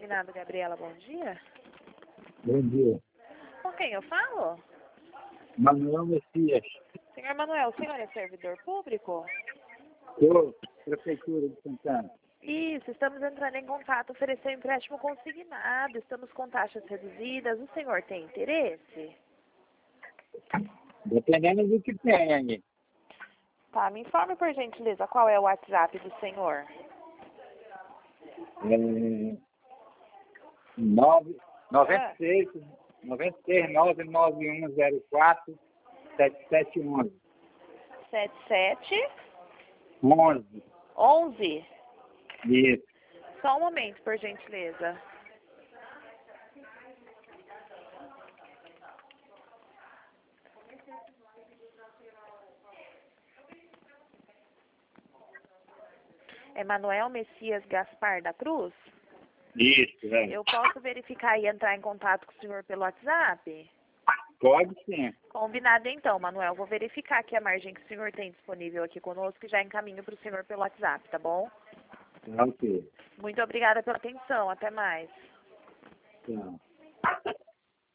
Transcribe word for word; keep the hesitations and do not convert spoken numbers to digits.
consignado, Gabriela, bom dia. Bom dia. Com quem eu falo? Manuel Messias. Senhor Manuel, o senhor é servidor público? Sou Prefeitura de Santana. Isso, estamos entrando em contato, oferecer um empréstimo consignado, estamos com taxas reduzidas. O senhor tem interesse? Dependendo do que tem aí. Tá, me informe por gentileza qual é o WhatsApp do senhor. É, nove, noventa e seis, noventa e seis, nove nove um zero quatro, sete sete onze. sete sete onze. onze. Isso. Só um momento, por gentileza. É Manuel Messias Gaspar da Cruz? Isso, é. Eu posso verificar e entrar em contato com o senhor pelo WhatsApp? Pode sim. Combinado então, Manuel. Vou verificar aqui a margem que o senhor tem disponível aqui conosco e já encaminho para o senhor pelo WhatsApp, tá bom? Ok. Muito obrigada pela atenção. Até mais. Tchau.